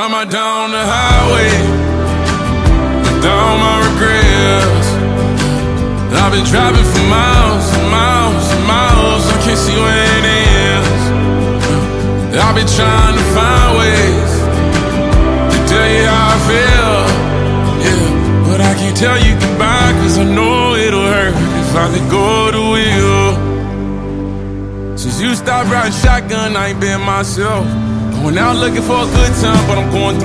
I'm down the highway, down my regrets. I've been driving for miles and miles and miles, I can't see where it ends. I've been trying to find ways to tell you how I feel, yeah, but I can't tell you goodbye, cause I know it'll hurt if I let go of the wheel. Since you stopped riding shotgun, I ain't been myself. Going out looking for a good time, but I'm going through